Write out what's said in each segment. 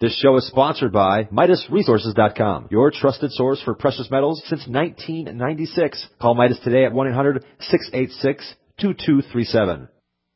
This show is sponsored by MidasResources.com, your trusted source for precious metals since 1996. Call Midas today at 1-800-686-2237.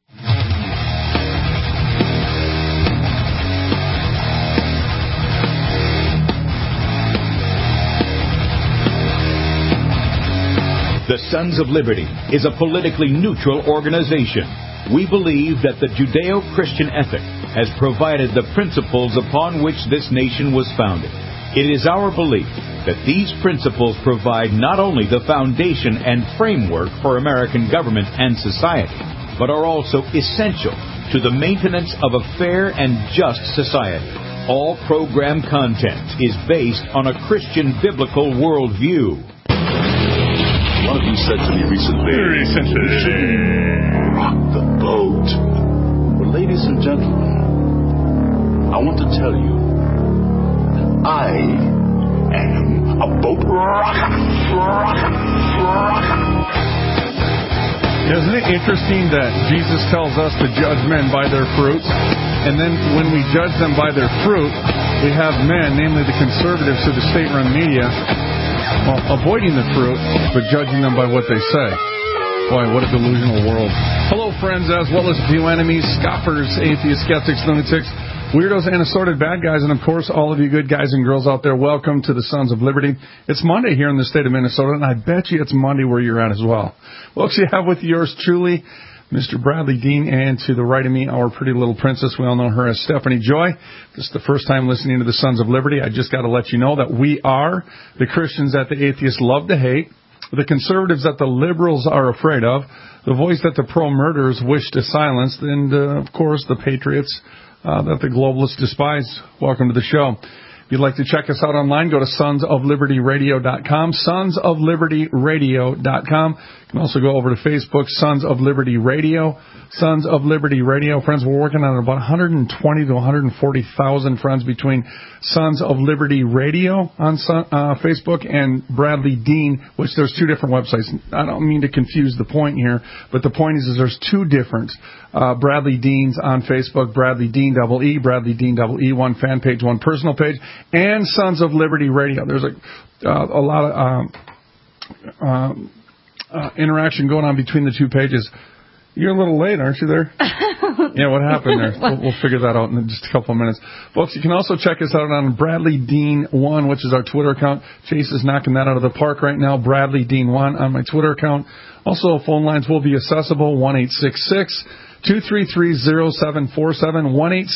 The Sons of Liberty is a politically neutral organization. We believe that the Judeo-Christian ethic has provided the principles upon which this nation was founded. It is our belief that these principles provide not only the foundation and framework for American government and society, but are also essential to the maintenance of a fair and just society. All program content is based on a Christian biblical worldview. One of you said to me recently, rock the boat. Well, ladies and gentlemen, I want to tell you that I am a boat rocker. Isn't it interesting that Jesus tells us to judge men by their fruits? And then when we judge them by their fruit, we have men, namely the conservatives through the state-run media, avoiding the fruit, but judging them by what they say. Boy, what a delusional world. Hello, friends, as well as a few enemies, scoffers, atheists, skeptics, lunatics, weirdos, and assorted bad guys, and, of course, all of you good guys and girls out there, welcome to the Sons of Liberty. It's Monday here in the state of Minnesota, and I bet you it's Monday where you're at as well. Folks, you have with yours truly, Mr. Bradley Dean, and to the right of me, our pretty little princess. We all know her as Stephanie Joy. This is the first time listening to the Sons of Liberty. I just got to let you know that we are the Christians that the atheists love to hate, the conservatives that the liberals are afraid of, the voice that the pro-murderers wish to silence, and, of course, the patriots that the globalists despise. Welcome to the show. If you'd like to check us out online, go to sonsoflibertyradio.com, sonsoflibertyradio.com. You can also go over to Facebook, Sons of Liberty Radio, Sons of Liberty Radio. Friends, we're working on about 120 to 140,000 friends between Sons of Liberty Radio on Facebook and Bradley Dean, which there's two different websites. I don't mean to confuse the point here, but the point is there's two different Bradley Deans on Facebook, Bradley Dean double E, Bradley Dean double E, one fan page, one personal page, and Sons of Liberty Radio. There's a lot of interaction going on between the two pages. You're a little late, aren't you there? Yeah, what happened there? We'll figure that out in just a couple of minutes. Folks, you can also check us out on Bradley Dean 1, which is our Twitter account. Chase is knocking that out of the park right now. Bradley Dean 1 on my Twitter account. Also, phone lines will be accessible, 1-866-233-0747,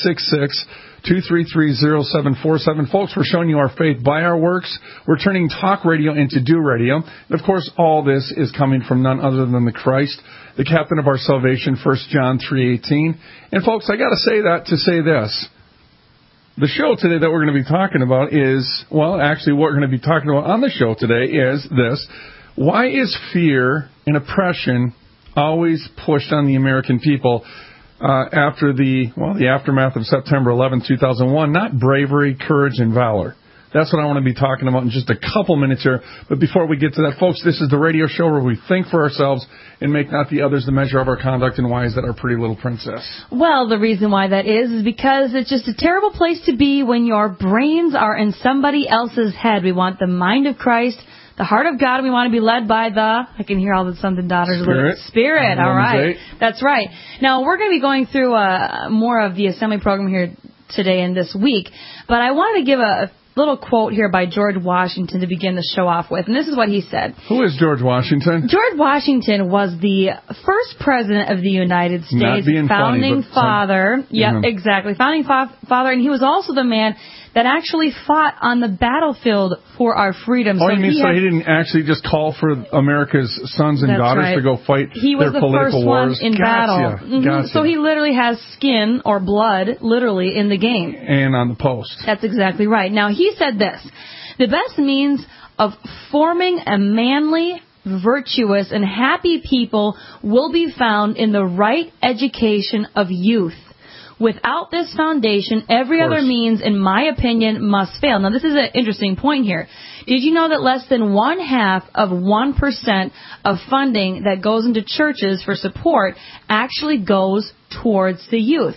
1-866-233-0747. Folks, we're showing you our faith by our works. We're turning talk radio into do radio. And, of course, all this is coming from none other than the Christ, the captain of our salvation, 1 John 3:18. And, folks, I got to say that to say this. The show today that we're going to be talking about is, well, actually what we're going to be talking about on the show today is this. Why is fear and oppression always pushed on the American people after the aftermath of September 11, 2001? Not bravery, courage, and valor. That's what I want to be talking about in just a couple minutes here. But before we get to that, folks, this is the radio show where we think for ourselves and make not the others the measure of our conduct. And why is that, our pretty little princess? Well, the reason why that is because it's just a terrible place to be when your brains are in somebody else's head. We want the mind of Christ, the heart of God, and we want to be led by the, I can hear all the sons and daughters. Spirit. All right. That's right. Now, we're going to be going through more of the assembly program here today and this week. But I wanted to give a little quote here by George Washington to begin the show off with. And this is what he said. Who is George Washington? George Washington was the first president of the United States, founding father. Yep, exactly. Founding father. And he was also the man that actually fought on the battlefield for our freedom. Oh, so you mean he didn't actually just call for America's sons and daughters to go fight their political wars? He was the first one in battle. Gotcha. So he literally has skin or blood literally in the game. And on the post. That's exactly right. Now, he said this: the best means of forming a manly, virtuous, and happy people will be found in the right education of youth. Without this foundation, every other means, in my opinion, must fail. Now, this is an interesting point here. Did you know that less than 0.5% of funding that goes into churches for support actually goes towards the youth?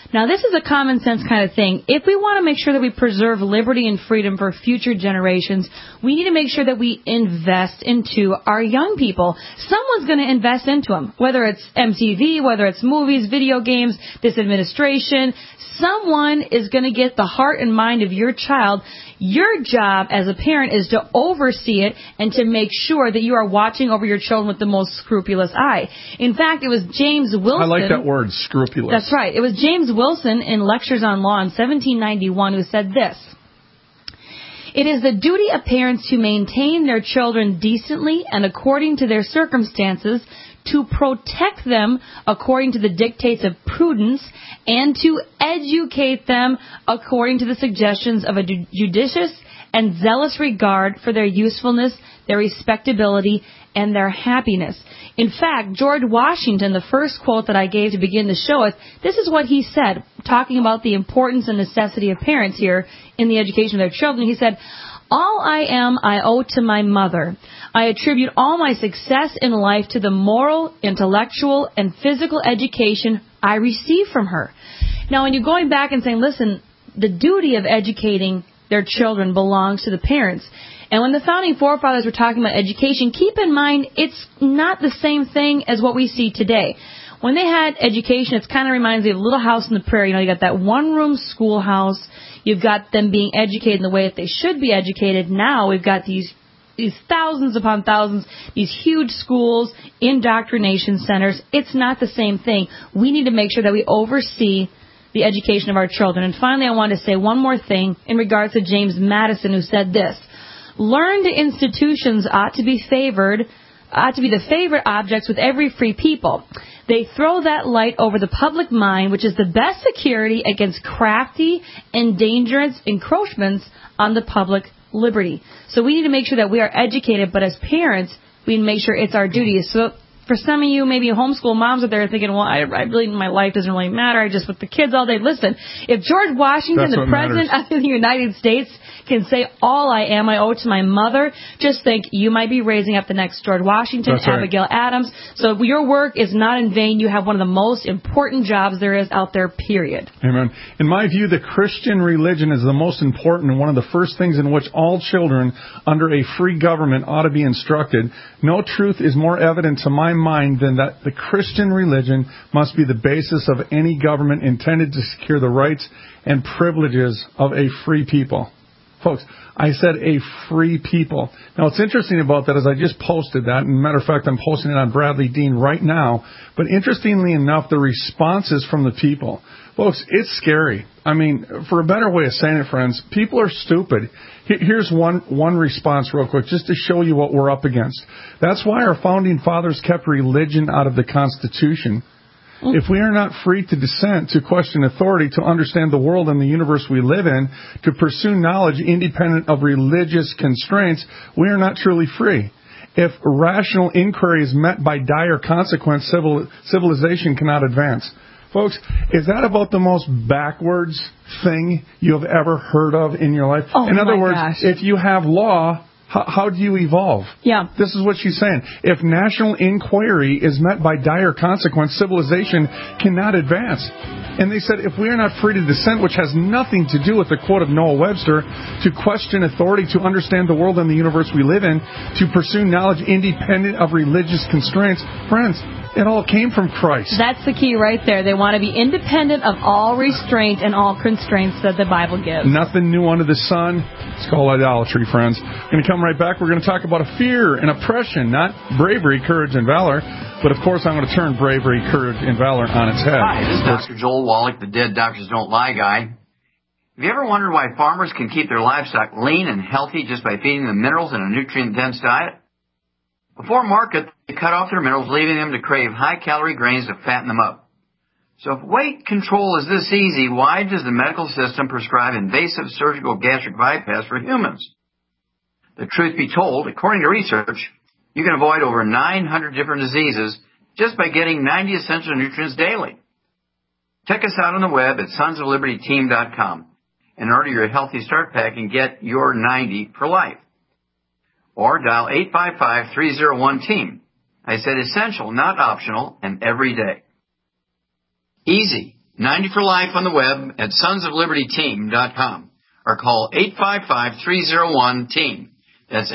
Now, this is a common sense kind of thing. If we want to make sure that we preserve liberty and freedom for future generations, we need to make sure that we invest into our young people. Someone's going to invest into them, whether it's MTV, whether it's movies, video games, this administration. Someone is going to get the heart and mind of your child. Your job as a parent is to oversee it and to make sure that you are watching over your children with the most scrupulous eye. In fact, it was James Wilson. I like that word, scrupulous. That's right. It was James Wilson in Lectures on Law in 1791 who said this: "It is the duty of parents to maintain their children decently and according to their circumstances, to protect them according to the dictates of prudence, and to educate them according to the suggestions of a judicious and zealous regard for their usefulness, their respectability, and their happiness." In fact, George Washington, the first quote that I gave to begin the show with, this is what he said, talking about the importance and necessity of parents here in the education of their children. He said, "All I am, I owe to my mother. I attribute all my success in life to the moral, intellectual, and physical education I receive from her." Now, when you're going back and saying, listen, the duty of educating their children belongs to the parents. And when the founding forefathers were talking about education, keep in mind it's not the same thing as what we see today. When they had education, it kind of reminds me of Little House on the Prairie. You know, you got that one-room schoolhouse. You've got them being educated in the way that they should be educated. Now we've got these thousands upon thousands, these huge schools, indoctrination centers. It's not the same thing. We need to make sure that we oversee the education of our children. And finally, I want to say one more thing in regards to James Madison, who said this: "Learned institutions ought to be the favorite objects with every free people. They throw that light over the public mind, which is the best security against crafty and dangerous encroachments on the public liberty." So we need to make sure that we are educated, but as parents, we need to make sure it's our duty. So for some of you, maybe homeschool moms out there thinking, well, I really, my life doesn't really matter. I just with the kids all day. Listen, if George Washington, the President of the United States, can say, "All I am, I owe to my mother," just think you might be raising up the next George Washington, That's right. Abigail Adams. So your work is not in vain. You have one of the most important jobs there is out there, period. Amen. In my view, the Christian religion is the most important and one of the first things in which all children under a free government ought to be instructed. No truth is more evident to my mind than that the Christian religion must be the basis of any government intended to secure the rights and privileges of a free people. Folks, I said a free people. Now, what's interesting about that is I just posted that. And matter of fact, I'm posting it on Bradley Dean right now. But interestingly enough, the responses from the people. Folks, it's scary. I mean, for a better way of saying it, friends, people are stupid. Here's one response real quick, just to show you what we're up against. That's why our founding fathers kept religion out of the Constitution. If we are not free to dissent, to question authority, to understand the world and the universe we live in, to pursue knowledge independent of religious constraints, we are not truly free. If rational inquiry is met by dire consequence, civilization cannot advance. Folks, is that about the most backwards thing you have ever heard of in your life? In other words, if you have law, how do you evolve? Yeah. This is what she's saying. If national inquiry is met by dire consequence, civilization cannot advance. And they said, if we are not free to dissent, which has nothing to do with the quote of Noah Webster, to question authority, to understand the world and the universe we live in, to pursue knowledge independent of religious constraints, friends, it all came from Christ. That's the key right there. They want to be independent of all restraint and all constraints that the Bible gives. Nothing new under the sun. It's called idolatry, friends. We're going to come right back. We're going to talk about a fear and oppression, not bravery, courage, and valor. But, of course, I'm going to turn bravery, courage, and valor on its head. Hi, this is Dr. Joel Wallach, the Dead Doctors Don't Lie guy. Have you ever wondered why farmers can keep their livestock lean and healthy just by feeding them minerals and a nutrient-dense diet? Before market, they cut off their minerals, leaving them to crave high-calorie grains to fatten them up. So if weight control is this easy, why does the medical system prescribe invasive surgical gastric bypass for humans? The truth be told, according to research, you can avoid over 900 different diseases just by getting 90 essential nutrients daily. Check us out on the web at sonsoflibertyteam.com and order your Healthy Start Pack and get your 90 for life. Or dial 855-301-TEAM. I said essential, not optional, and every day. Easy. 90 for life on the web at sonsoflibertyteam.com or call 855-301-TEAM. That's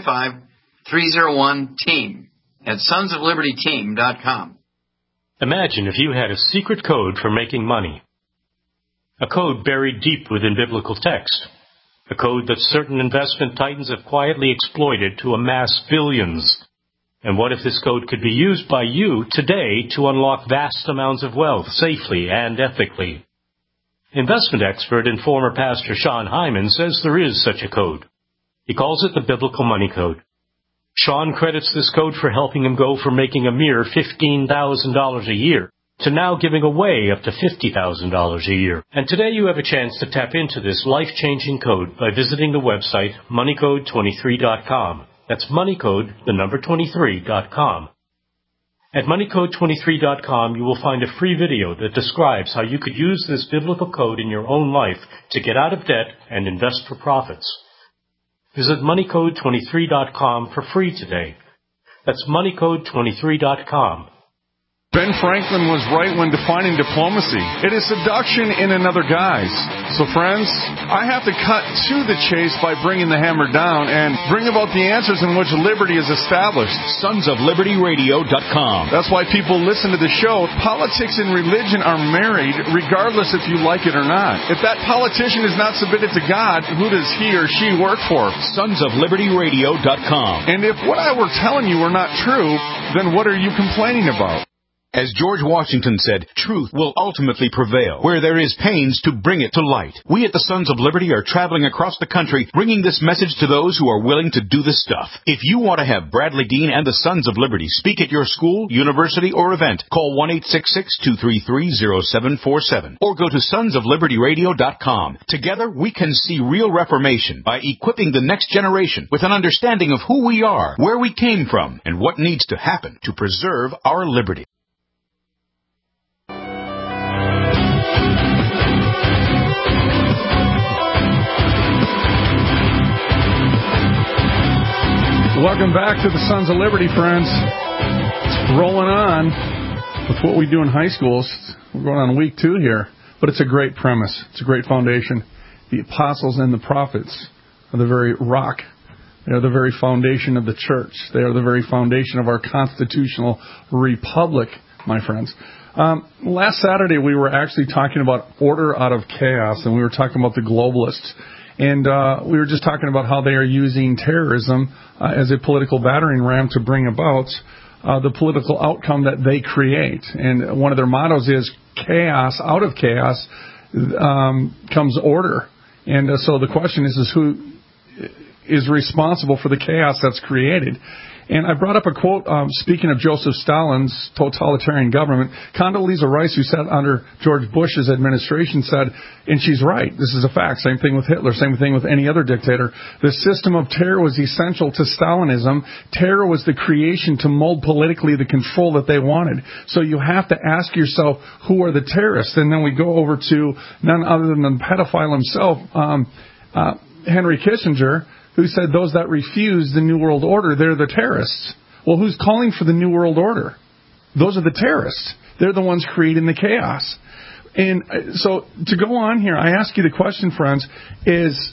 855-301-TEAM at sonsoflibertyteam.com. Imagine if you had a secret code for making money. A code buried deep within biblical text. A code that certain investment titans have quietly exploited to amass billions. And what if this code could be used by you today to unlock vast amounts of wealth safely and ethically? Investment expert and former pastor Sean Hyman says there is such a code. He calls it the Biblical Money Code. Sean credits this code for helping him go from making a mere $15,000 a year to now giving away up to $50,000 a year. And today you have a chance to tap into this life-changing code by visiting the website moneycode23.com. That's moneycode, the number 23.com. At moneycode23.com, you will find a free video that describes how you could use this biblical code in your own life to get out of debt and invest for profits. Visit moneycode23.com for free today. That's moneycode23.com. Ben Franklin was right when defining diplomacy. It is seduction in another guise. So, friends, I have to cut to the chase by bringing the hammer down and bring about the answers in which liberty is established. SonsOfLibertyRadio.com. That's why people listen to the show. Politics and religion are married, regardless if you like it or not. If that politician is not submitted to God, who does he or she work for? SonsOfLibertyRadio.com. And if what I were telling you were not true, then what are you complaining about? As George Washington said, truth will ultimately prevail where there is pains to bring it to light. We at the Sons of Liberty are traveling across the country bringing this message to those who are willing to do the stuff. If you want to have Bradley Dean and the Sons of Liberty speak at your school, university, or event, call 1-866-233-0747 or go to sonsoflibertyradio.com. Together, we can see real reformation by equipping the next generation with an understanding of who we are, where we came from, and what needs to happen to preserve our liberty. Welcome back to the Sons of Liberty, friends. It's rolling on with what we do in high schools. We're going on week 2 here, but it's a great premise. It's a great foundation. The apostles and the prophets are the very rock. They are the very foundation of the church. They are the very foundation of our constitutional republic, my friends. Last Saturday, we were actually talking about order out of chaos, and we were talking about the globalists. And we were just talking about how they are using terrorism as a political battering ram to bring about the political outcome that they create. And one of their mottos is chaos. Out of chaos comes order. And so the question is who is responsible for the chaos that's created? And I brought up a quote, speaking of Joseph Stalin's totalitarian government. Condoleezza Rice, who sat under George Bush's administration, said, and she's right, this is a fact, same thing with Hitler, same thing with any other dictator, the system of terror was essential to Stalinism. Terror was the creation to mold politically the control that they wanted. So you have to ask yourself, who are the terrorists? And then we go over to none other than the pedophile himself, Henry Kissinger, who said those that refuse the New World Order, they're the terrorists. Well, who's calling for the New World Order? Those are the terrorists. They're the ones creating the chaos. And so to go on here, I ask you the question, friends, is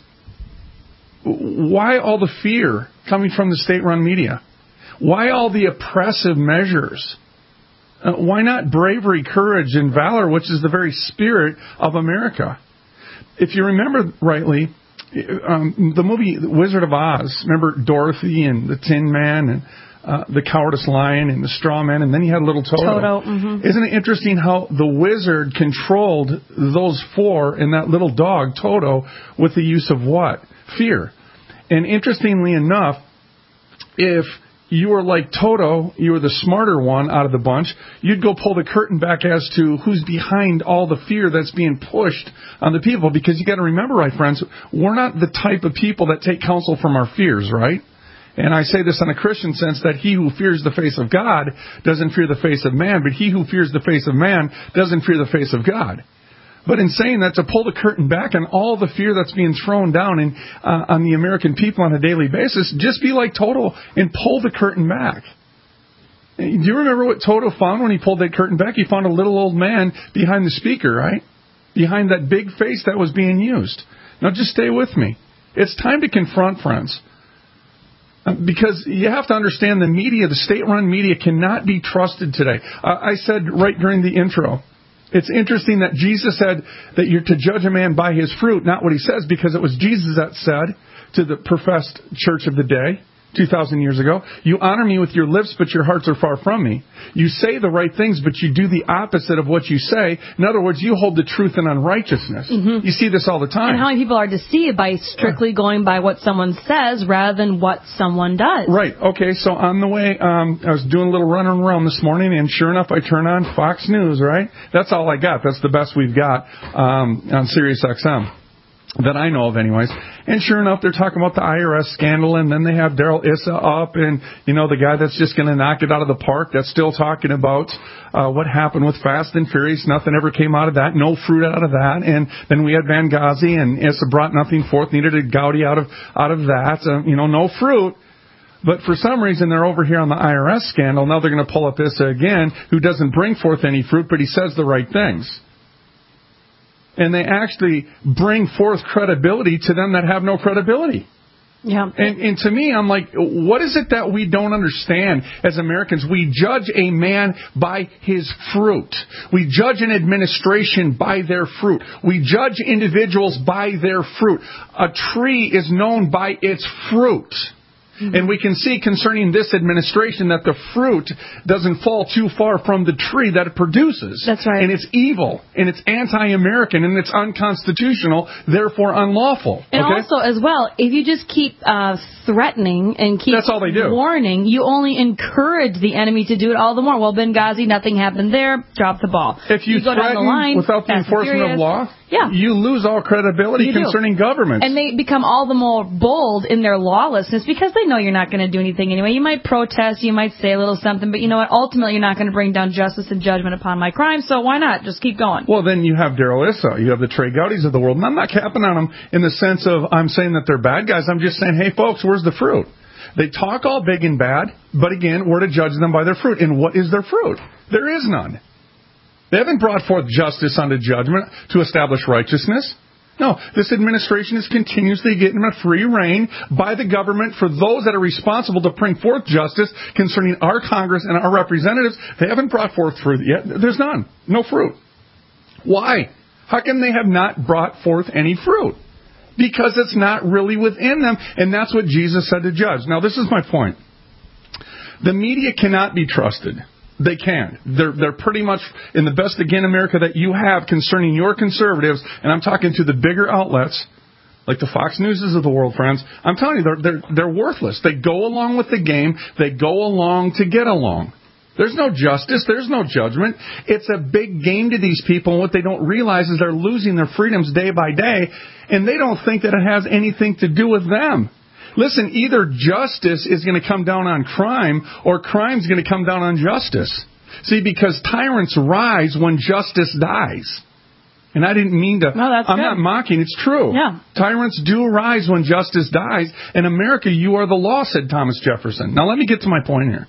why all the fear coming from the state-run media? Why all the oppressive measures? Why not bravery, courage, and valor, which is the very spirit of America? If you remember rightly, the movie Wizard of Oz, remember Dorothy and the Tin Man and the Cowardly Lion and the Straw Man, and then you had little Toto. Mm-hmm. Isn't it interesting how the wizard controlled those 4 and that little dog, Toto, with the use of what? Fear. And interestingly enough, if you were like Toto, you were the smarter one out of the bunch, you'd go pull the curtain back as to who's behind all the fear that's being pushed on the people. Because you got to remember, right, friends, we're not the type of people that take counsel from our fears, right? And I say this in a Christian sense, that he who fears the face of God doesn't fear the face of man, but he who fears the face of man doesn't fear the face of God. But in saying that, to pull the curtain back on all the fear that's being thrown down on the American people on a daily basis, just be like Toto and pull the curtain back. Do you remember what Toto found when he pulled that curtain back? He found a little old man behind the speaker, right? Behind that big face that was being used. Now just stay with me. It's time to confront, friends. Because you have to understand the media, the state-run media, cannot be trusted today. I said right during the intro, it's interesting that Jesus said that you're to judge a man by his fruit, not what he says, because it was Jesus that said to the professed church of the day, 2,000 years ago, you honor me with your lips, but your hearts are far from me. You say the right things, but you do the opposite of what you say. In other words, you hold the truth in unrighteousness. Mm-hmm. You see this all the time. And how many people are deceived by strictly going by what someone says rather than what someone does. Right. Okay, so on the way, I was doing a little run around this morning, and sure enough, I turn on Fox News, right? That's all I got. That's the best we've got on Sirius XM. That I know of anyways. And sure enough, they're talking about the IRS scandal, and then they have Darrell Issa up, and, you know, the guy that's just going to knock it out of the park, that's still talking about what happened with Fast and Furious. Nothing ever came out of that. No fruit out of that. And then we had Benghazi, and Issa brought nothing forth, neither did Gowdy out of that. No fruit. But for some reason, they're over here on the IRS scandal. Now they're going to pull up Issa again, who doesn't bring forth any fruit, but he says the right things. And they actually bring forth credibility to them that have no credibility. Yeah. And to me, I'm like, what is it that we don't understand as Americans? We judge a man by his fruit. We judge an administration by their fruit. We judge individuals by their fruit. A tree is known by its fruit. Mm-hmm. And we can see concerning this administration that the fruit doesn't fall too far from the tree that it produces. That's right. And it's evil, and it's anti-American, and it's unconstitutional, therefore unlawful. And also, as well, if you just keep threatening and keep That's all they do. warning, you only encourage the enemy to do it all the more. Well, Benghazi, nothing happened there. Drop the ball. If you go down the line, without the enforcement of law, you lose all credibility concerning governments. And they become all the more bold in their lawlessness because they know you're not going to do anything anyway. You might protest, you might say a little something, but you know what? Ultimately, you're not going to bring down justice and judgment upon my crime, so why not? Just keep going. Well, then you have Darrell Issa. You have the Trey Gowdys of the world. And I'm not capping on them in the sense of I'm saying that they're bad guys. I'm just saying, hey, folks, where's the fruit? They talk all big and bad, but again, we're to judge them by their fruit. And what is their fruit? There is none. They haven't brought forth justice unto judgment to establish righteousness. No, this administration is continuously getting a free rein by the government for those that are responsible to bring forth justice concerning our Congress and our representatives. They haven't brought forth fruit yet. There's none. No fruit. Why? How come they have not brought forth any fruit? Because it's not really within them, and that's what Jesus said to judge. Now, this is my point. The media cannot be trusted. They can. They're pretty much in the best, again, America that you have concerning your conservatives, and I'm talking to the bigger outlets, like the Fox Newses of the world, friends. I'm telling you, they're worthless. They go along with the game. They go along to get along. There's no justice. There's no judgment. It's a big game to these people, and what they don't realize is they're losing their freedoms day by day, and they don't think that it has anything to do with them. Listen, either justice is going to come down on crime or crime is going to come down on justice. See, because tyrants rise when justice dies. And I didn't mean to... No, that's I'm good. not mocking. It's true. Yeah. Tyrants do rise when justice dies. In America, you are the law, said Thomas Jefferson. Now, let me get to my point here.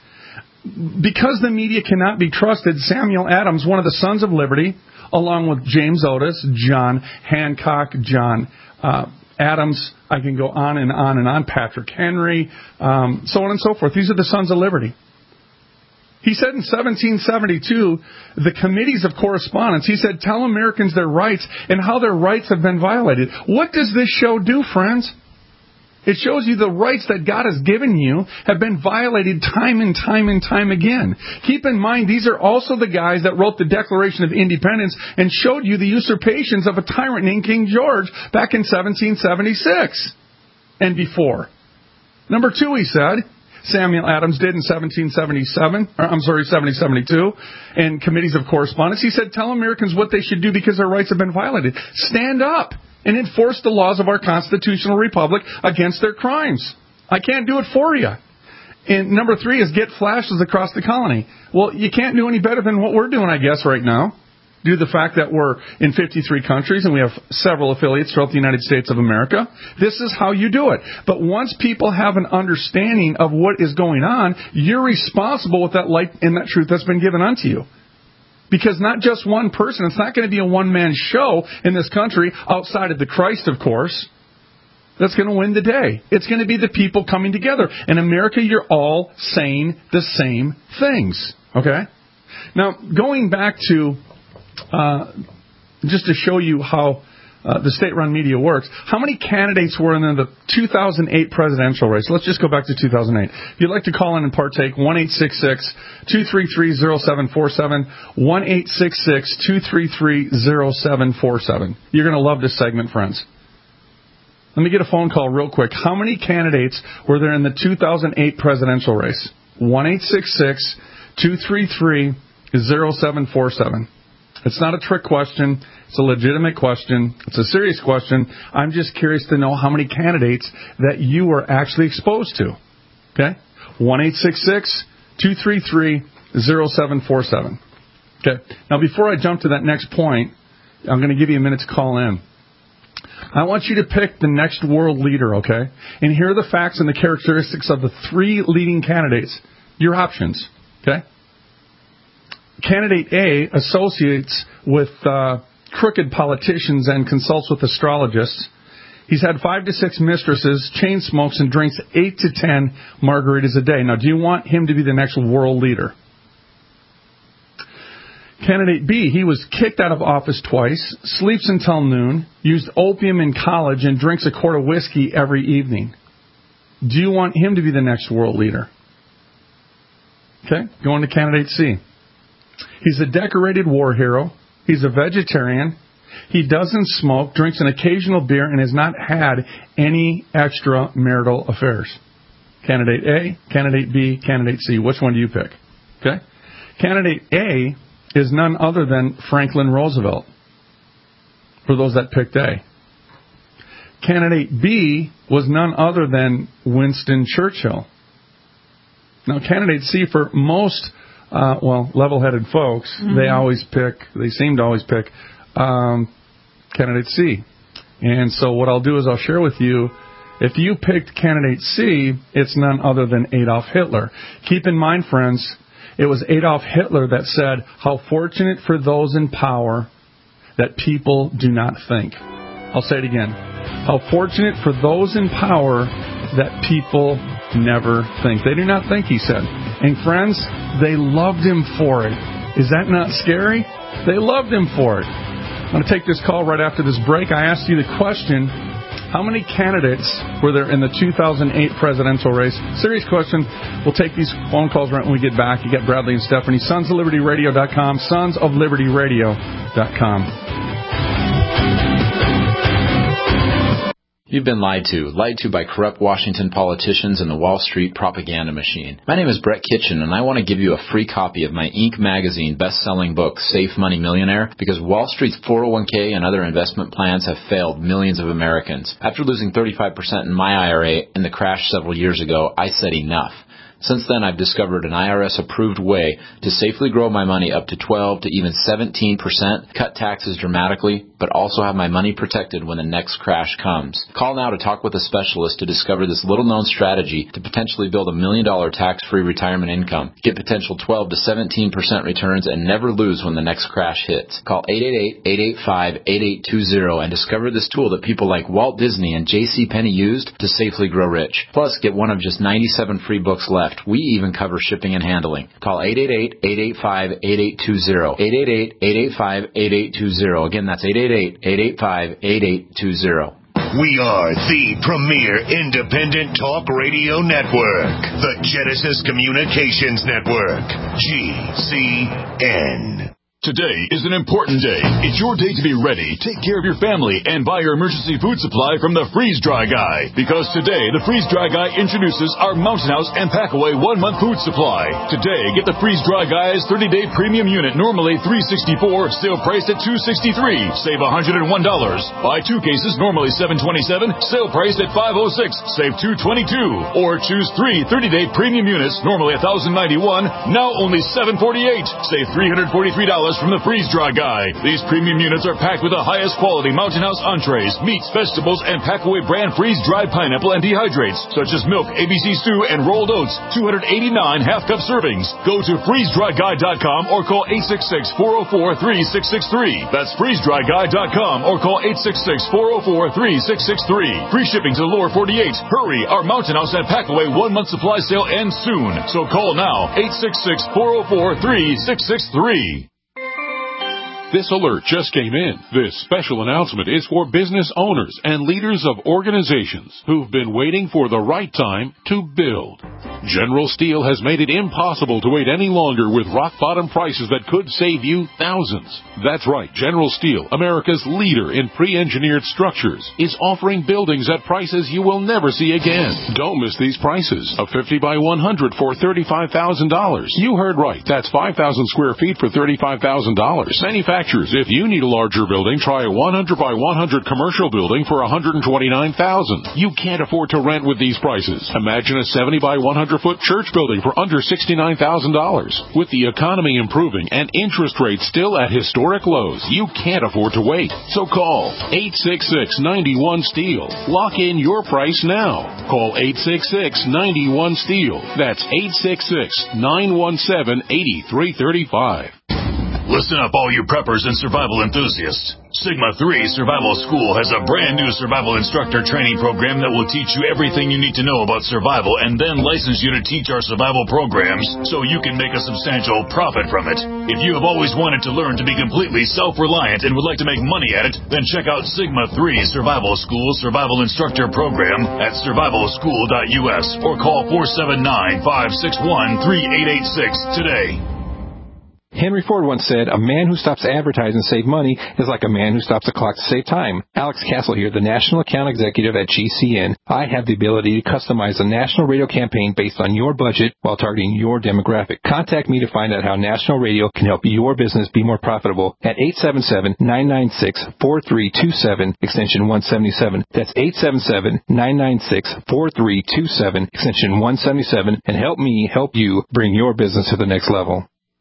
Because the media cannot be trusted, Samuel Adams, one of the Sons of Liberty, along with James Otis, John Hancock, John Adams, I can go on and on and on, Patrick Henry, so on and so forth. These are the Sons of Liberty. He said in 1772, the committees of correspondence, he said, tell Americans their rights and how their rights have been violated. What does this show do, friends? It shows you the rights that God has given you have been violated time and time and time again. Keep in mind, these are also the guys that wrote the Declaration of Independence and showed you the usurpations of a tyrant named King George back in 1776 and before. Number two, he said, Samuel Adams did in 1772, in committees of correspondence. He said, tell Americans what they should do because their rights have been violated. Stand up and enforce the laws of our constitutional republic against their crimes. I can't do it for you. And number three is get flashes across the colony. Well, you can't do any better than what we're doing, I guess, right now. due to the fact that we're in 53 countries and we have several affiliates throughout the United States of America. This is how you do it. But once people have an understanding of what is going on, you're responsible with that light and that truth that's been given unto you. Because not just one person, it's not going to be a one-man show in this country outside of the Christ, of course, that's going to win the day. It's going to be the people coming together. In America, you're all saying the same things. Okay? Now, going back to, just to show you how the state-run media works, how many candidates were in the 2008 presidential race? Let's just go back to 2008. If you'd like to call in and partake, 1-866-233-0747, 1-866-233-0747. You're going to love this segment, friends. Let me get a phone call real quick. How many candidates were there in the 2008 presidential race? 1-866-233-0747. It's not a trick question. It's a legitimate question. It's a serious question. I'm just curious to know how many candidates that you were actually exposed to. Okay? 1-866-233-0747. Okay. Now, before I jump to that next point, I'm going to give you a minute to call in. I want you to pick the next world leader, okay? And here are the facts and the characteristics of the three leading candidates. Your options, okay? Candidate A associates with crooked politicians and consults with astrologists. He's had 5 to 6 mistresses, chain smokes, and drinks 8 to 10 margaritas a day. Now, do you want him to be the next world leader? Candidate B, he was kicked out of office twice, sleeps until noon, used opium in college, and drinks a quart of whiskey every evening. Do you want him to be the next world leader? Okay, going to candidate C. He's a decorated war hero. He's a vegetarian. He doesn't smoke, drinks an occasional beer, and has not had any extramarital affairs. Candidate A, candidate B, candidate C. Which one do you pick? Okay. Candidate A is none other than Franklin Roosevelt, for those that picked A. Candidate B was none other than Winston Churchill. Now, candidate C, for most, level-headed folks, they seem to always pick candidate C. And so what I'll do is I'll share with you, if you picked candidate C, it's none other than Adolf Hitler. Keep in mind, friends, it was Adolf Hitler that said, how fortunate for those in power that people do not think. I'll say it again. How fortunate for those in power that people never think. They do not think, he said. And friends, they loved him for it. Is that not scary? They loved him for it. I'm going to take this call right after this break. I asked you the question, how many candidates were there in the 2008 presidential race? Serious question. We'll take these phone calls right when we get back. You got Bradley and Stephanie. SonsOfLibertyRadio.com. SonsOfLibertyRadio.com. You've been lied to by corrupt Washington politicians and the Wall Street propaganda machine. My name is Brett Kitchen, and I want to give you a free copy of my Inc. magazine best-selling book, Safe Money Millionaire, because Wall Street's 401k and other investment plans have failed millions of Americans. After losing 35% in my IRA in the crash several years ago, I said enough. Since then, I've discovered an IRS-approved way to safely grow my money up to 12 to even 17%, cut taxes dramatically, but also have my money protected when the next crash comes. Call now to talk with a specialist to discover this little-known strategy to potentially build $1 million tax-free retirement income, get potential 12 to 17% returns, and never lose when the next crash hits. Call 888-885-8820 and discover this tool that people like Walt Disney and J.C. Penney used to safely grow rich. Plus, get one of just 97 free books left. We even cover shipping and handling. Call 888-885-8820. 888-885-8820. Again, that's 888-885-8820. We are the premier independent talk radio network, the Genesis Communications Network, GCN. Today is an important day. It's your day to be ready, take care of your family, and buy your emergency food supply from the Freeze Dry Guy. Because today, the Freeze Dry Guy introduces our Mountain House and Packaway 1-month food supply. Today, get the Freeze Dry Guy's 30-day premium unit, normally $364, sale priced at $263. Save $101. Buy 2 cases, normally $727, sale priced at $506. Save $222. Or choose 3 30-day premium units, normally $1,091, now only $748. Save $343 from the Freeze Dry Guy. These premium units are packed with the highest quality Mountain House entrees, meats, vegetables, and pack-away brand freeze-dried pineapple and dehydrates, such as milk, ABC stew, and rolled oats. 289 half-cup servings. Go to freezedryguy.com or call 866-404-3663. That's freezedryguy.com or call 866-404-3663. Free shipping to the lower 48. Hurry, our Mountain House and pack-away 1-month supply sale ends soon. So call now, 866-404-3663. This alert just came in. This special announcement is for business owners and leaders of organizations who've been waiting for the right time to build. General Steel has made it impossible to wait any longer with rock-bottom prices that could save you thousands. That's right. General Steel, America's leader in pre-engineered structures, is offering buildings at prices you will never see again. Don't miss these prices. A 50 by 100 for $35,000. You heard right. That's 5,000 square feet for $35,000. Manufacturers, if you need a larger building, try a 100 by 100 commercial building for $129,000. You can't afford to rent with these prices. Imagine a 70 by 100 foot church building for under $69,000. With the economy improving and interest rates still at historic lows, you can't afford to wait. So call 866-91-STEEL. Lock in your price now. Call 866-91-STEEL. That's 866-917-8335. Listen up, all you preppers and survival enthusiasts. Sigma 3 Survival School has a brand new survival instructor training program that will teach you everything you need to know about survival and then license you to teach our survival programs so you can make a substantial profit from it. If you have always wanted to learn to be completely self-reliant and would like to make money at it, then check out Sigma 3 Survival School Survival Instructor Program at survivalschool.us or call 479-561-3886 today. Henry Ford once said, a man who stops advertising to save money is like a man who stops a clock to save time. Alex Castle here, the National Account Executive at GCN. I have the ability to customize a national radio campaign based on your budget while targeting your demographic. Contact me to find out how national radio can help your business be more profitable at 877-996-4327, extension 177. That's 877-996-4327, extension 177, and help me help you bring your business to the next level.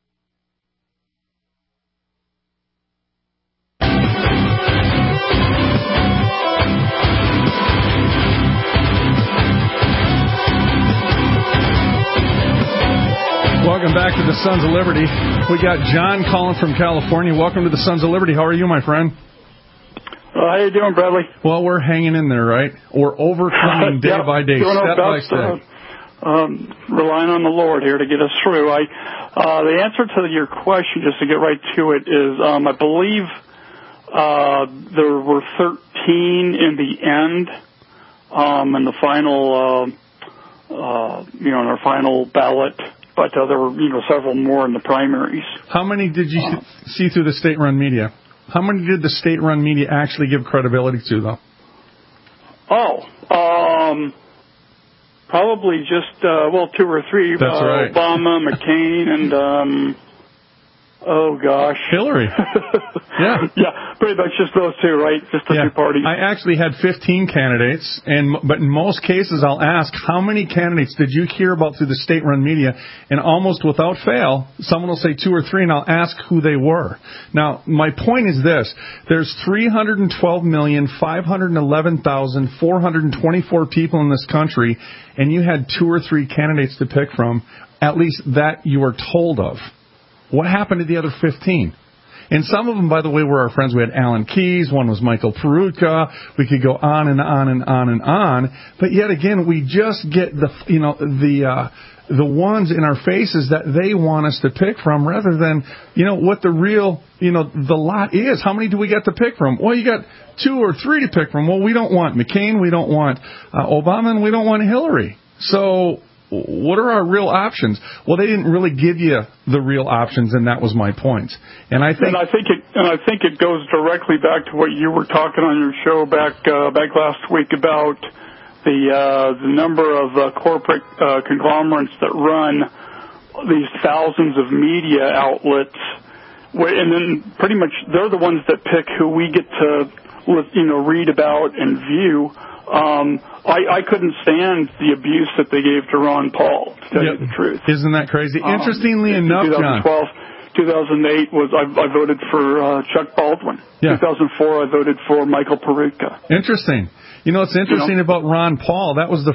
Welcome back to the Sons of Liberty. We got John calling from California. Welcome to the Sons of Liberty. How are you, my friend? How you doing, Bradley? Well, we're hanging in there, right? We're overcoming day by day, step by step. Relying on the Lord here to get us through. The answer to your question, just to get right to it, is I believe there were 13 in the end, in the final, in our final ballot. But there were, several more in the primaries. How many did you see through the state-run media? How many did the state-run media actually give credibility to, though? Probably just, 2 or 3. That's right. Obama, McCain, and, Hillary. Yeah. Yeah, pretty much just those two, right? Just the two parties. I actually had 15 candidates, but in most cases I'll ask, how many candidates did you hear about through the state-run media? And almost without fail, someone will say 2 or 3, and I'll ask who they were. Now, my point is this. There's 312,511,424 people in this country, and you had 2 or 3 candidates to pick from, at least that you were told of. What happened to the other 15? And some of them, by the way, were our friends. We had Alan Keyes. One was Michael Perutka. We could go on and on and on and on. But yet again, we just get the ones in our faces that they want us to pick from, rather than what the real the lot is. How many do we get to pick from? Well, you got 2 or 3 to pick from. Well, we don't want McCain. We don't want Obama, and we don't want Hillary. So what are our real options? Well, they didn't really give you the real options, and that was my point. And I think it goes directly back to what you were talking on your show back last week about the number of corporate conglomerates that run these thousands of media outlets, and then pretty much they're the ones that pick who we get to read about and view. I couldn't stand the abuse that they gave to Ron Paul, to tell you the truth. Isn't that crazy? Interestingly enough, John. 2008 was I voted for Chuck Baldwin. Yeah. 2004 I voted for Michael Perutka. Interesting. You know, it's interesting about Ron Paul. That was the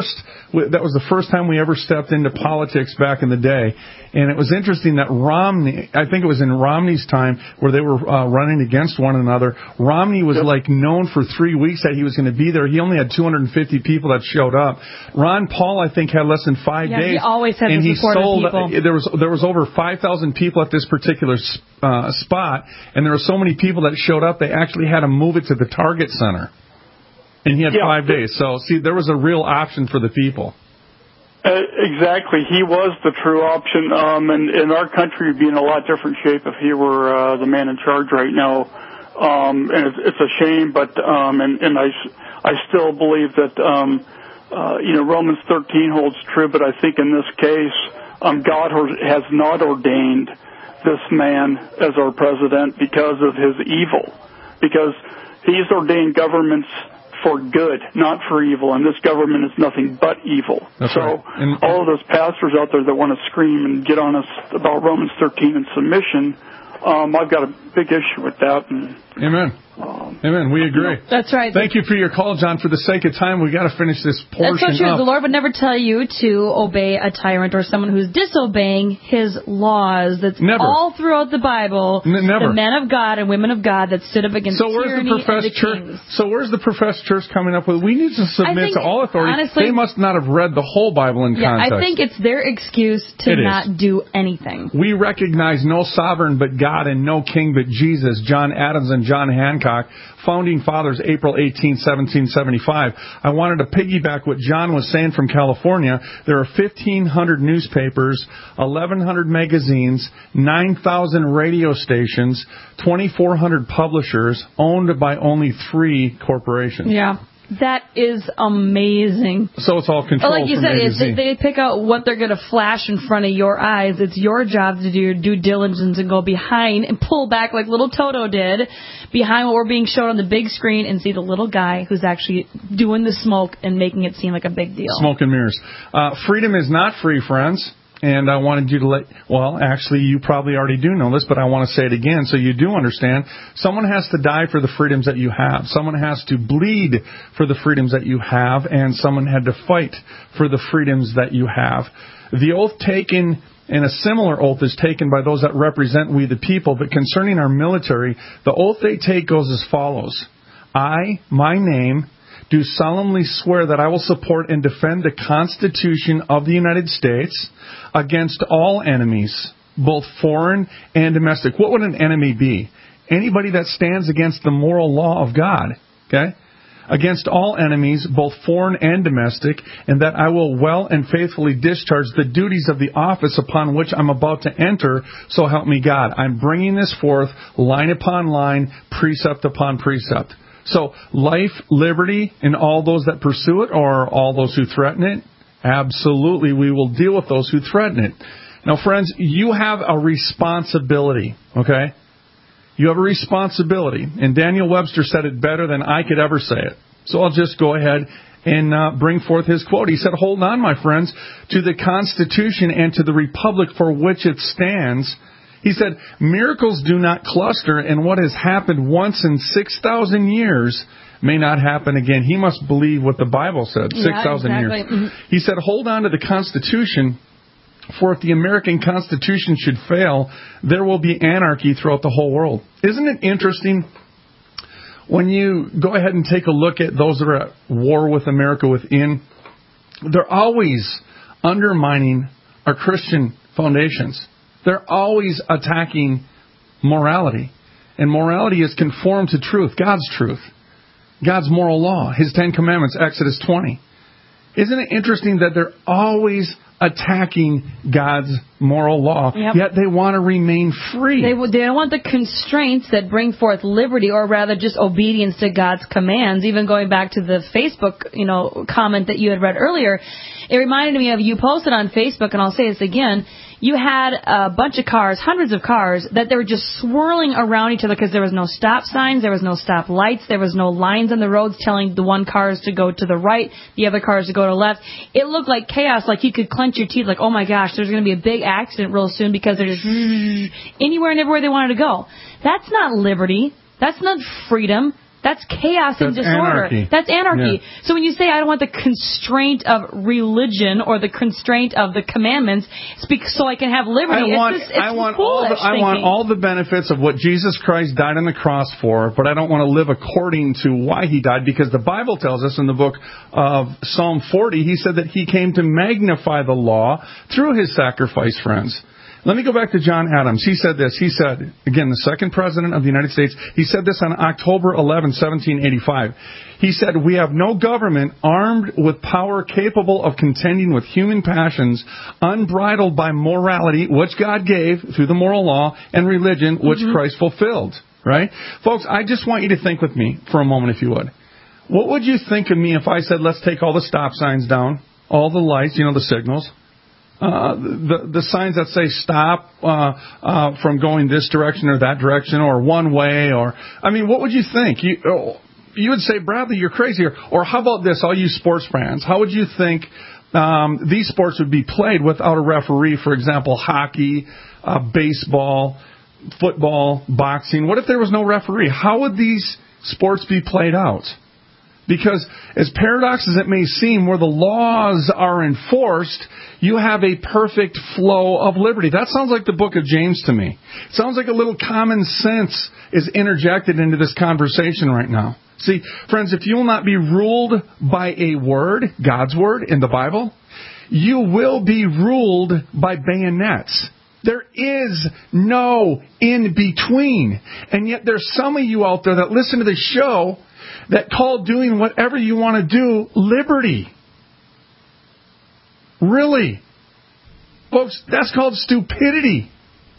first time we ever stepped into politics back in the day. And it was interesting that Romney, I think it was in Romney's time where they were running against one another. Romney was known for 3 weeks that he was going to be there. He only had 250 people that showed up. Ron Paul, I think, had less than 5 days. He always had and the support of people. There was over 5,000 people at this particular spot, and there were so many people that showed up, they actually had to move it to the Target Center. And he had 5 days. So, see, there was a real option for the people. Exactly. He was the true option. And our country would be in a lot different shape if he were the man in charge right now. And it's a shame, but and I still believe that Romans 13 holds true. But I think in this case, God has not ordained this man as our president because of his evil. Because he's ordained governments for good, not for evil, and this government is nothing but evil. That's so right. all of those pastors out there that want to scream and get on us about Romans 13 and submission, I've got a big issue with that. Amen. Amen. We agree. That's right. Thank you for your call, John. For the sake of time, we got to finish this portion That's so true. up. The Lord would never tell you to obey a tyrant or someone who's disobeying His laws. That's all throughout the Bible. Never. The men of God and women of God that stood up against tyranny and the kings. So where's the professed church coming up with? We need to submit to all authority. Honestly, they must not have read the whole Bible in context. I think it's their excuse to not do anything. We recognize no sovereign but God and no king but Jesus. John Adams and John Hancock, founding fathers, April 18, 1775. I wanted to piggyback what John was saying from California. There are 1,500 newspapers, 1,100 magazines, 9,000 radio stations, 2,400 publishers, owned by only 3 corporations. Yeah. That is amazing. So it's all controlled like you from said, A to Z. they pick out what they're going to flash in front of your eyes. It's your job to do your due diligence and go behind and pull back like little Toto did behind what we're being shown on the big screen and see the little guy who's actually doing the smoke and making it seem like a big deal. Smoke and mirrors. Freedom is not free, friends. And I wanted you to actually, you probably already do know this, but I want to say it again so you do understand. Someone has to die for the freedoms that you have. Someone has to bleed for the freedoms that you have, and someone had to fight for the freedoms that you have. The oath taken, and a similar oath is taken by those that represent we the people, but concerning our military, the oath they take goes as follows. I, my name, do solemnly swear that I will support and defend the Constitution of the United States against all enemies, both foreign and domestic. What would an enemy be? Anybody that stands against the moral law of God, okay? Against all enemies, both foreign and domestic, and that I will well and faithfully discharge the duties of the office upon which I'm about to enter, so help me God. I'm bringing this forth line upon line, precept upon precept. So, life, liberty, and all those that pursue it, or all those who threaten it? Absolutely, we will deal with those who threaten it. Now, friends, you have a responsibility, okay? You have a responsibility. And Daniel Webster said it better than I could ever say it. So I'll just go ahead and bring forth his quote. He said, hold on, my friends, to the Constitution and to the Republic for which it stands. He said, miracles do not cluster, and what has happened once in 6,000 years may not happen again. He must believe what the Bible said, 6,000 years. Mm-hmm. He said, hold on to the Constitution, for if the American Constitution should fail, there will be anarchy throughout the whole world. Isn't it interesting when you go ahead and take a look at those that are at war with America within? They're always undermining our Christian foundations. They're always attacking morality. And morality is conformed to truth, God's truth, God's moral law, His 10 Commandments, Exodus 20. Isn't it interesting that they're always attacking God's moral law, yet they want to remain free? They don't want the constraints that bring forth liberty, or rather just obedience to God's commands. Even going back to the Facebook, comment that you had read earlier, it reminded me of, you posted on Facebook, and I'll say this again, you had a bunch of cars, hundreds of cars, that they were just swirling around each other because there was no stop signs, there was no stop lights, there was no lines on the roads telling the one cars to go to the right, the other cars to go to the left. It looked like chaos, like you could clench your teeth, like, oh my gosh, there's going to be a big accident real soon because they're just anywhere and everywhere they wanted to go. That's not liberty. That's not freedom. That's chaos and disorder. Anarchy. That's anarchy. Yeah. So when you say I don't want the constraint of religion or the constraint of the commandments, so I can have liberty, I want all the benefits of what Jesus Christ died on the cross for, but I don't want to live according to why he died, because the Bible tells us in the book of Psalm 40, he said that he came to magnify the law through his sacrifice, friends. Let me go back to John Adams. He said this. He said, again, the second president of the United States, he said this on October 11, 1785. He said, "We have no government armed with power capable of contending with human passions, unbridled by morality, which God gave through the moral law, and religion, which Christ fulfilled." Right? Folks, I just want you to think with me for a moment, if you would. What would you think of me if I said, let's take all the stop signs down, all the lights, the signals, the signs that say stop from going this direction or that direction, or one way, or what would you think? You would say, Bradley, you're crazy. Or how about this, all you sports fans? How would you think these sports would be played without a referee? For example, hockey, baseball, football, boxing. What if there was no referee? How would these sports be played out? Because as paradox as it may seem, where the laws are enforced, you have a perfect flow of liberty. That sounds like the book of James to me. It sounds like a little common sense is interjected into this conversation right now. See, friends, if you will not be ruled by a word, God's word in the Bible, you will be ruled by bayonets. There is no in between. And yet there's some of you out there that listen to the show that call doing whatever you want to do liberty. Really? Folks, that's called stupidity.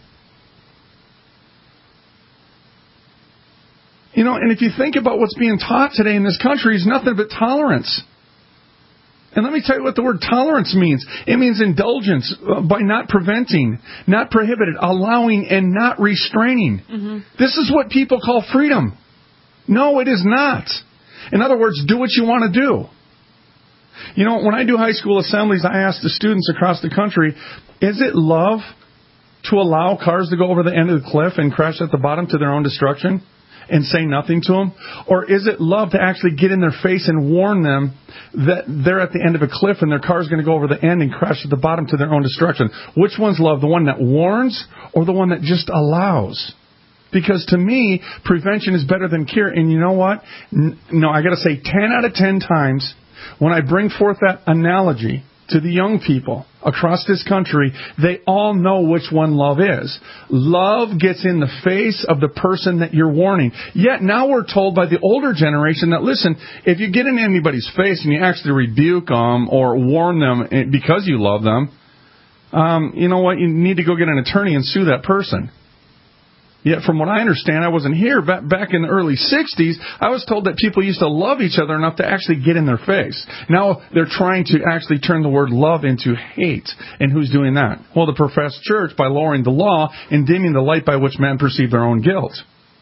And if you think about what's being taught today in this country, it's nothing but tolerance. And let me tell you what the word tolerance means. It means indulgence by not preventing, not prohibited, allowing, and not restraining. Mm-hmm. This is what people call freedom. No, it is not. In other words, do what you want to do. When I do high school assemblies, I ask the students across the country, is it love to allow cars to go over the end of the cliff and crash at the bottom to their own destruction and say nothing to them? Or is it love to actually get in their face and warn them that they're at the end of a cliff and their car's going to go over the end and crash at the bottom to their own destruction? Which one's love? The one that warns or the one that just allows? Because to me, prevention is better than cure. And you know what? No, I got to say 10 out of 10 times when I bring forth that analogy to the young people across this country, they all know which one love is. Love gets in the face of the person that you're warning. Yet now we're told by the older generation that, listen, if you get in anybody's face and you actually rebuke them or warn them because you love them, you know what? You need to go get an attorney and sue that person. Yet, from what I understand, I wasn't here, back in the early 60s, I was told that people used to love each other enough to actually get in their face. Now they're trying to actually turn the word love into hate. And who's doing that? Well, the professed church, by lowering the law and dimming the light by which men perceive their own guilt.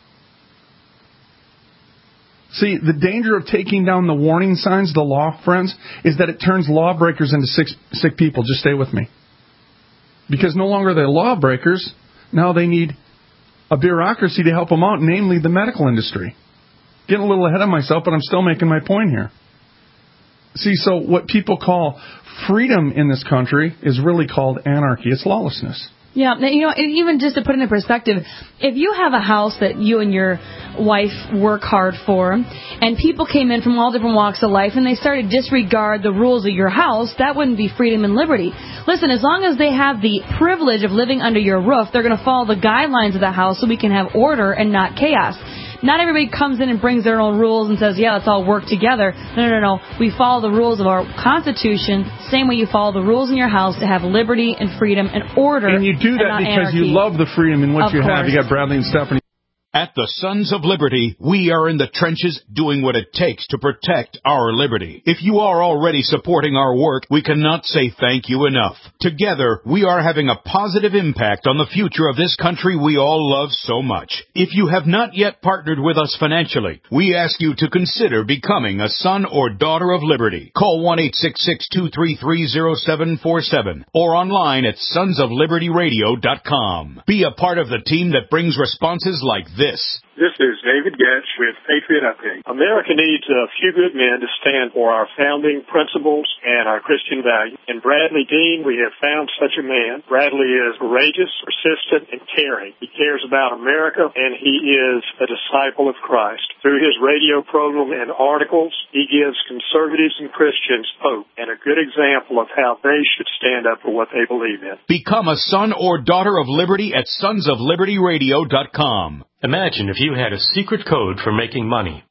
See, the danger of taking down the warning signs, the law, friends, is that it turns lawbreakers into sick people. Just stay with me. Because no longer are they lawbreakers, now they need a bureaucracy to help them out, namely the medical industry. Getting a little ahead of myself, but I'm still making my point here. See, so what people call freedom in this country is really called anarchy. It's lawlessness. Yeah, even just to put it in perspective, if you have a house that you and your wife work hard for, and people came in from all different walks of life, and they started to disregard the rules of your house, that wouldn't be freedom and liberty. Listen, as long as they have the privilege of living under your roof, they're going to follow the guidelines of the house so we can have order and not chaos. Not everybody comes in and brings their own rules and says, yeah, let's all work together. No. We follow the rules of our Constitution, same way you follow the rules in your house to have liberty and freedom and order. And you do that because you love the freedom in what you have. You got Bradley and Stephanie. At the Sons of Liberty, we are in the trenches doing what it takes to protect our liberty. If you are already supporting our work, we cannot say thank you enough. Together, we are having a positive impact on the future of this country we all love so much. If you have not yet partnered with us financially, we ask you to consider becoming a son or daughter of liberty. Call 1-866-233-0747 or online at sonsoflibertyradio.com. Be a part of the team that brings responses like this. This is David Getch with Patriot Update. America needs a few good men to stand for our founding principles and our Christian values. In Bradley Dean, we have found such a man. Bradley is courageous, persistent, and caring. He cares about America, and he is a disciple of Christ. Through his radio program and articles, he gives conservatives and Christians hope and a good example of how they should stand up for what they believe in. Become a son or daughter of liberty at sonsoflibertyradio.com. Imagine if you had a secret code for making money.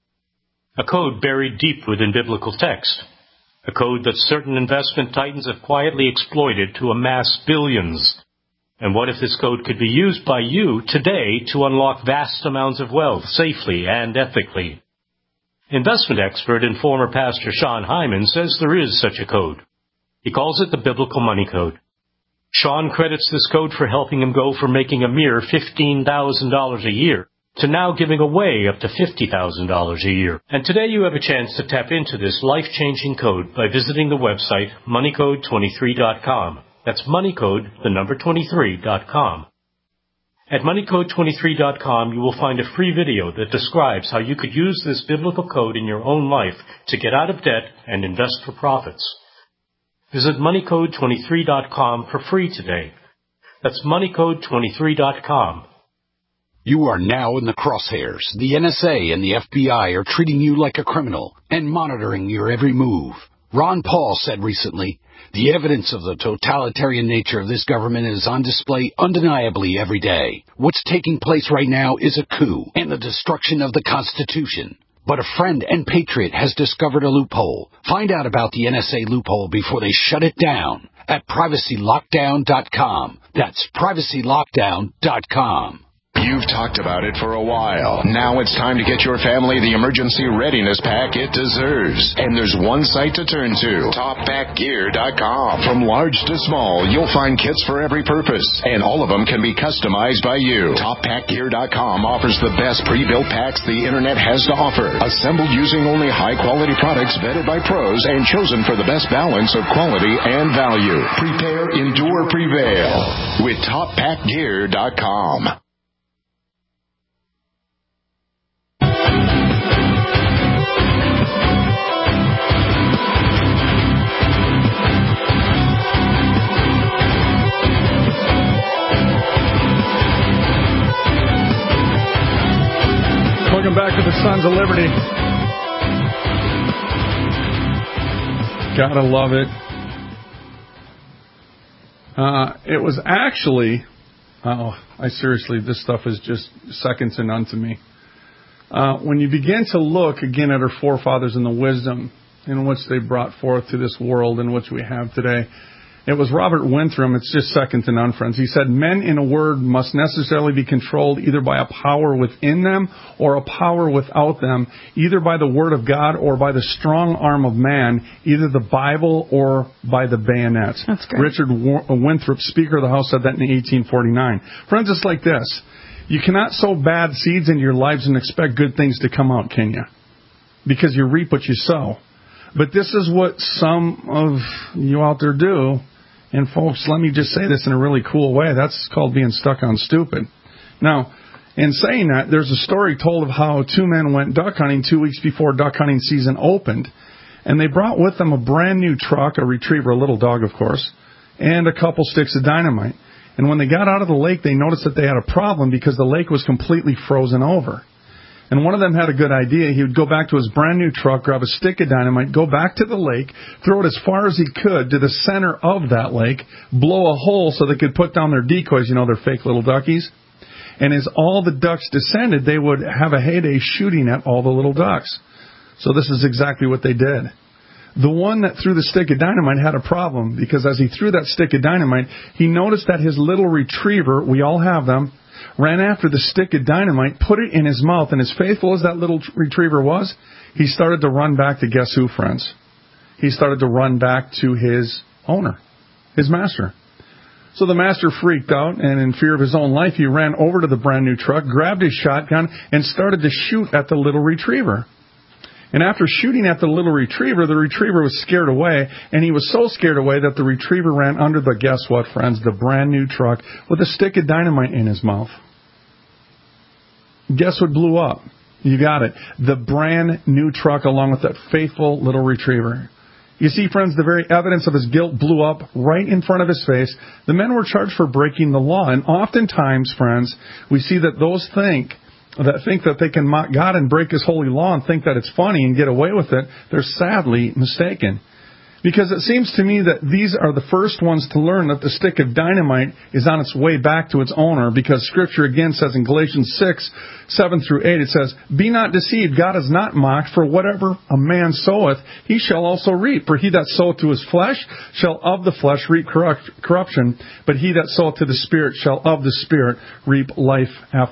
A code buried deep within biblical text. A code that certain investment titans have quietly exploited to amass billions. And what if this code could be used by you today to unlock vast amounts of wealth safely and ethically? Investment expert and former pastor Sean Hyman says there is such a code. He calls it the Biblical Money Code. Sean credits this code for helping him go from making a mere $15,000 a year to now giving away up to $50,000 a year. And today you have a chance to tap into this life-changing code by visiting the website moneycode23.com. That's moneycode, the number 23.com. At moneycode23.com, you will find a free video that describes how you could use this biblical code in your own life to get out of debt and invest for profits. Visit moneycode23.com for free today. That's moneycode23.com. You are now in the crosshairs. The NSA and the FBI are treating you like a criminal and monitoring your every move. Ron Paul said recently, the evidence of the totalitarian nature of this government is on display undeniably every day. What's taking place right now is a coup and the destruction of the Constitution. But a friend and patriot has discovered a loophole. Find out about the NSA loophole before they shut it down at privacylockdown.com. That's privacylockdown.com. You've talked about it for a while. Now it's time to get your family the emergency readiness pack it deserves. And there's one site to turn to, toppackgear.com. From large to small, you'll find kits for every purpose, and all of them can be customized by you. Toppackgear.com offers the best pre-built packs the internet has to offer, assembled using only high-quality products vetted by pros and chosen for the best balance of quality and value. Prepare, endure, prevail with toppackgear.com. Welcome back to the Sons of Liberty. Gotta love it. It was actually, seriously, this stuff is just second to none to me. When you begin to look again at our forefathers and the wisdom in which they brought forth to this world in which we have today, it was Robert Winthrop. It's just second to none, friends. He said, men, in a word, must necessarily be controlled either by a power within them or a power without them, either by the word of God or by the strong arm of man, either the Bible or by the bayonet. That's great. Richard Winthrop, Speaker of the House, said that in 1849. Friends, it's like this. You cannot sow bad seeds into your lives and expect good things to come out, can you? Because you reap what you sow. But this is what some of you out there do. And folks, let me just say this in a really cool way. That's called being stuck on stupid. Now, in saying that, there's a story told of how two men went duck hunting 2 weeks before duck hunting season opened. And they brought with them a brand new truck, a retriever, a little dog, of course, and a couple sticks of dynamite. And when they got out of the lake, they noticed that they had a problem because the lake was completely frozen over. And one of them had a good idea. He would go back to his brand new truck, grab a stick of dynamite, go back to the lake, throw it as far as he could to the center of that lake, blow a hole so they could put down their decoys, their fake little duckies. And as all the ducks descended, they would have a heyday shooting at all the little ducks. So this is exactly what they did. The one that threw the stick of dynamite had a problem, because as he threw that stick of dynamite, he noticed that his little retriever, we all have them, ran after the stick of dynamite, put it in his mouth, and as faithful as that little retriever was, he started to run back to guess who, friends? He started to run back to his owner, his master. So the master freaked out, and in fear of his own life, he ran over to the brand new truck, grabbed his shotgun, and started to shoot at the little retriever. And after shooting at the retriever was scared away, and he was so scared away that the retriever ran under the, guess what, friends, the brand new truck with a stick of dynamite in his mouth. Guess what blew up? You got it. The brand new truck along with that faithful little retriever. You see, friends, the very evidence of his guilt blew up right in front of his face. The men were charged for breaking the law. And oftentimes, friends, we see that those think that they can mock God and break His holy law and think that it's funny and get away with it, they're sadly mistaken. Because it seems to me that these are the first ones to learn that the stick of dynamite is on its way back to its owner, because Scripture again says in Galatians 6:7-8, it says, "Be not deceived, God is not mocked, for whatever a man soweth, he shall also reap. For he that soweth to his flesh shall of the flesh reap corruption, but he that soweth to the Spirit shall of the Spirit reap life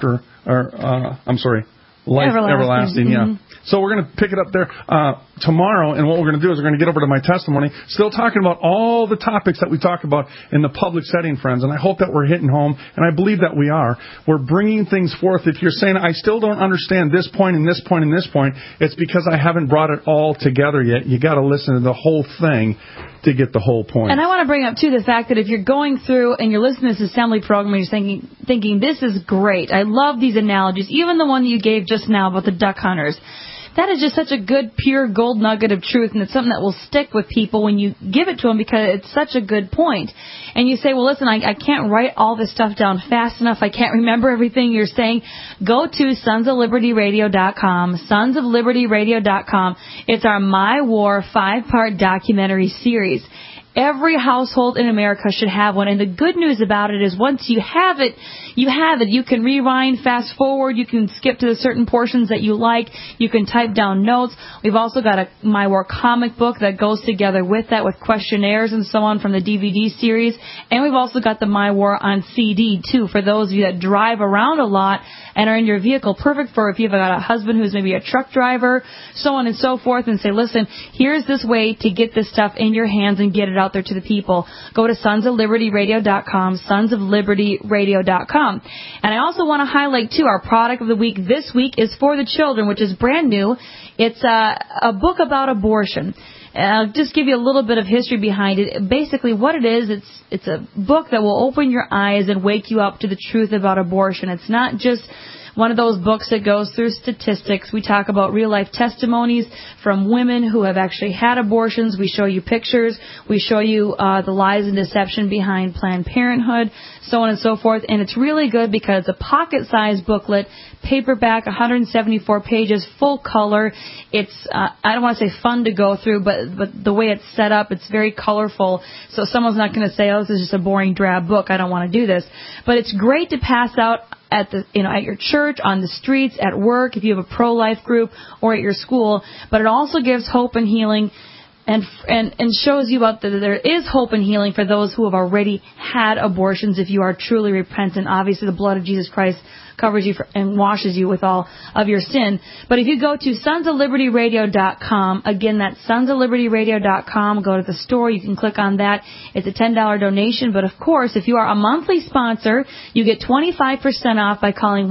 everlasting. Yeah. So we're going to pick it up there tomorrow, and what we're going to do is we're going to get over to my testimony, still talking about all the topics that we talk about in the public setting, friends, and I hope that we're hitting home, and I believe that we are. We're bringing things forth. If you're saying, I still don't understand this point and this point and this point, it's because I haven't brought it all together yet. You got to listen to the whole thing to get the whole point. And I want to bring up, too, the fact that if you're going through and you're listening to this assembly program and you're thinking, this is great, I love these analogies, even the one that you gave just now about the duck hunters. That is just such a good, pure gold nugget of truth, and it's something that will stick with people when you give it to them, because it's such a good point. And you say, well, listen, I can't write all this stuff down fast enough. I can't remember everything you're saying. Go to sonsoflibertyradio.com, sonsoflibertyradio.com. It's our My War 5-part documentary series. Every household in America should have one. And the good news about it is once you have it, you have it. You can rewind, fast forward. You can skip to the certain portions that you like. You can type down notes. We've also got a My War comic book that goes together with that, with questionnaires and so on from the DVD series. And we've also got the My War on CD, too, for those of you that drive around a lot and are in your vehicle. Perfect for if you've got a husband who's maybe a truck driver, so on and so forth, and say, listen, here's this way to get this stuff in your hands and get it out there to the people. Go to sonsoflibertyradio.com, sonsoflibertyradio.com. And I also want to highlight, too, our product of the week this week is for the children, which is brand new. It's a book about abortion. I'll just give you a little bit of history behind it. Basically, what it is, it's a book that will open your eyes and wake you up to the truth about abortion. It's not just one of those books that goes through statistics. We talk about real-life testimonies from women who have actually had abortions. We show you pictures. We show you the lies and deception behind Planned Parenthood, so on and so forth. And it's really good because it's a pocket-sized booklet, paperback, 174 pages, full color. It's, I don't want to say fun to go through, but the way it's set up, it's very colorful. So someone's not going to say, oh, this is just a boring, drab book. I don't want to do this. But it's great to pass out at your church, on the streets, at work, if you have a pro-life group, or at your school. But it also gives hope and healing and shows you about that there is hope and healing for those who have already had abortions if you are truly repentant. Obviously, the blood of Jesus Christ covers you and washes you with all of your sin. But if you go to sonsoflibertyradio.com, again, that's sonsoflibertyradio.com, go to the store, you can click on that. It's a $10 donation. But, of course, if you are a monthly sponsor, you get 25% off by calling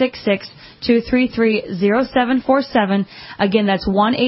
1-866-233-0747. Again, that's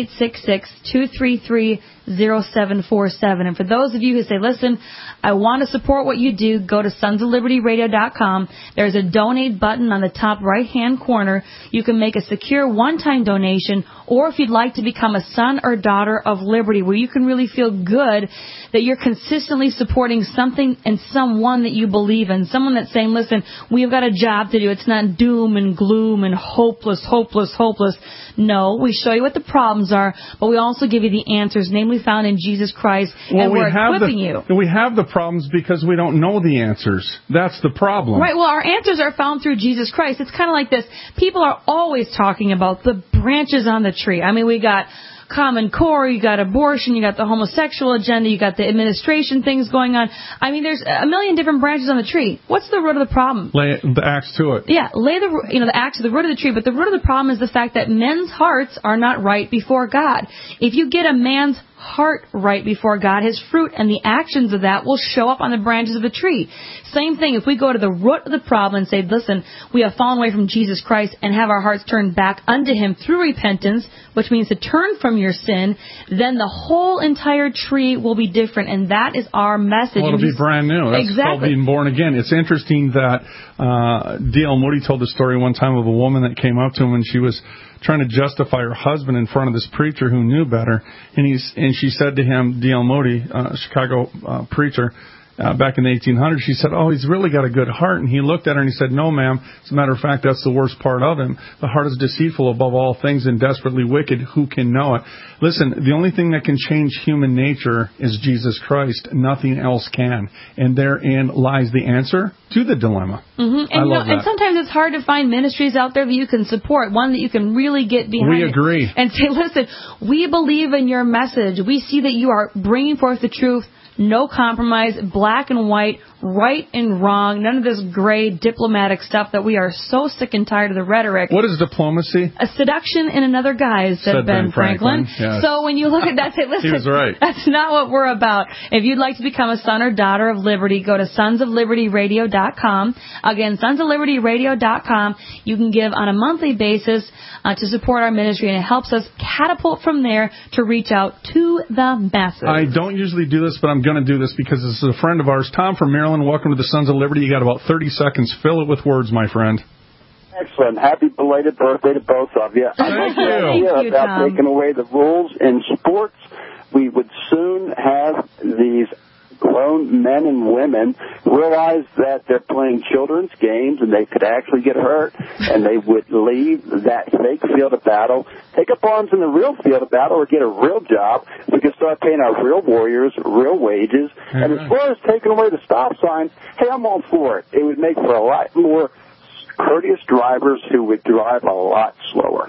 1-866-233-0747. And for those of you who say, listen, I want to support what you do, go to sonsoflibertyradio.com. There's a donate button on the top right-hand corner. You can make a secure one-time donation, or if you'd like to become a son or daughter of liberty, where you can really feel good that you're consistently supporting something and someone that you believe in, someone that's saying, listen, we've got a job to do. It's not doom and gloom and hopeless. No, we show you what the problems are, but we also give you the answers, namely found in Jesus Christ, and we're equipping you. We have the problems because we don't know the answers. That's the problem. Right, well, our answers are found through Jesus Christ. It's kind of like this. People are always talking about the branches on the tree. I mean, we got Common Core, you got abortion, you got the homosexual agenda, you got the administration things going on. I mean, there's a million different branches on the tree. What's the root of the problem? Lay the axe to it. Yeah, lay the axe to the root of the tree, but the root of the problem is the fact that men's hearts are not right before God. If you get a man's heart right before God, his fruit and the actions of that will show up on the branches of the tree. Same thing, if we go to the root of the problem and say, listen, we have fallen away from Jesus Christ and have our hearts turned back unto him through repentance, which means to turn from your sin, then the whole entire tree will be different, and that is our message. Well, it'll be brand new. That's called being born again. It's interesting that D.L. Moody told the story one time of a woman that came up to him and she was trying to justify her husband in front of this preacher who knew better. And she said to him, D.L. Moody, Chicago preacher, back in the 1800s, she said, oh, he's really got a good heart. And he looked at her and he said, no, ma'am. As a matter of fact, that's the worst part of him. The heart is deceitful above all things and desperately wicked. Who can know it? Listen, the only thing that can change human nature is Jesus Christ. Nothing else can. And therein lies the answer to the dilemma. Mm-hmm. And sometimes it's hard to find ministries out there that you can support, one that you can really get behind. We agree. And say, listen, we believe in your message. We see that you are bringing forth the truth. No compromise, black and white, right and wrong, none of this gray diplomatic stuff that we are so sick and tired of the rhetoric. What is diplomacy? A seduction in another guise, said Ben Franklin. Yes. So when you look at that, say, listen, he was right. That's not what we're about. If you'd like to become a son or daughter of liberty, go to sonsoflibertyradio.com. Again, sonsoflibertyradio.com. You can give on a monthly basis to support our ministry, and it helps us catapult from there to reach out to the masses. I don't usually do this, but I'm going to do this because this is a friend of ours. Tom from Maryland, welcome to the Sons of Liberty. You got about 30 seconds. Fill it with words, my friend. Excellent. Happy belated birthday to both of you. I like the idea about taking away the rules in sports. We would soon have these grown men and women realize that they're playing children's games and they could actually get hurt, and they would leave that fake field of battle, take up arms in the real field of battle, or get a real job. We could start paying our real warriors real wages. And as far as taking away the stop signs, hey, I'm all for it. It would make for a lot more courteous drivers who would drive a lot slower.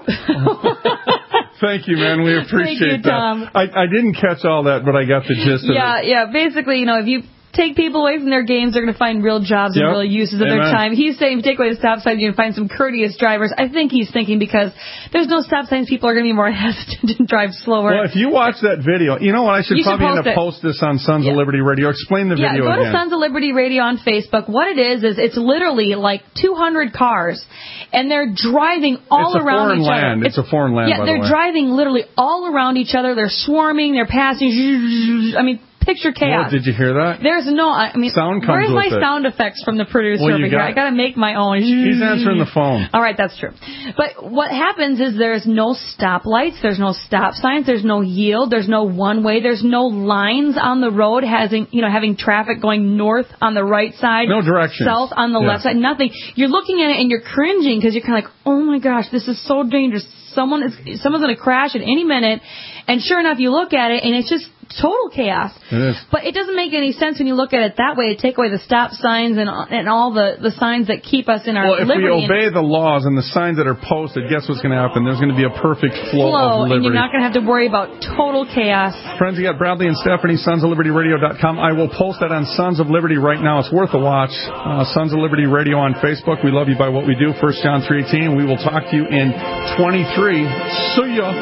Thank you, man. We appreciate Thank you, Tom. that. I didn't catch all that, but I got the gist of it. Yeah. Basically, if you take people away from their games, they're going to find real jobs and real uses of their time. He's saying if you take away the stop signs, you can find some courteous drivers. I think he's thinking because there's no stop signs, people are going to be more hesitant to drive slower. Well, if you watch that video, you know what? I should probably end up post this on Sons of Liberty Radio. Explain the video go again. to Sons of Liberty Radio on Facebook. What it is it's literally like 200 cars, and they're driving all around each other. It's a foreign land, by the way. Yeah, they're driving literally all around each other. They're swarming. They're passing. I mean, picture chaos. What, did you hear that? There's no, sound comes where's my with sound effects from the producer over here? I got to make my own. He's answering the phone. All right, that's true. But what happens is there's no stoplights, there's no stop signs, there's no yield, there's no one way, there's no lines on the road having traffic going north on the right side, no directions, south on the left side, nothing. You're looking at it and you're cringing because you're kind of like, oh my gosh, this is so dangerous. Someone's going to crash at any minute. And sure enough, you look at it and it's just total chaos. It is. But it doesn't make any sense when you look at it that way. Take away the stop signs and all the signs that keep us in our liberty. Well, if we obey the laws and the signs that are posted, guess what's going to happen? There's going to be a perfect flow of liberty. And you're not going to have to worry about total chaos. Friends, you got Bradley and Stephanie, sonsoflibertyradio.com. I will post that on Sons of Liberty right now. It's worth a watch. Sons of Liberty Radio on Facebook. We love you by what we do. 1 John 3:18. We will talk to you in 23. See ya.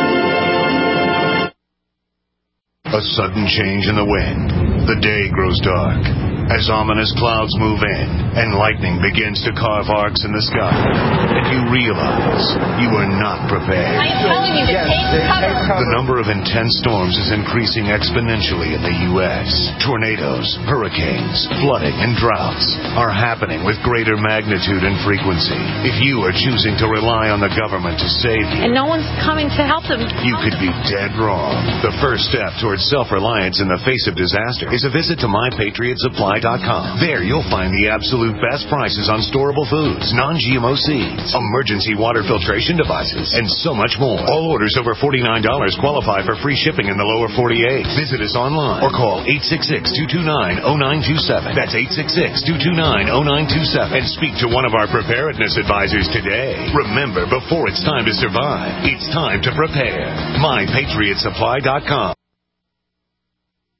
A sudden change in the wind. The day grows dark as ominous clouds move in and lightning begins to carve arcs in the sky. And you realize you are not prepared. I'm telling you to take cover. The number of intense storms is increasing exponentially in the U.S. Tornadoes, hurricanes, flooding, and droughts are happening with greater magnitude and frequency. If you are choosing to rely on the government to save you, and no one's coming to help them, you could be dead wrong. The first step towards self-reliance in the face of disaster is a visit to My Patriot Supply PatriotSupply.com. There you'll find the absolute best prices on storable foods, non-GMO seeds, emergency water filtration devices, and so much more. All orders over $49 qualify for free shipping in the lower 48. Visit us online or call 866-229-0927. That's 866-229-0927. And speak to one of our preparedness advisors today. Remember, before it's time to survive, it's time to prepare. MyPatriotSupply.com.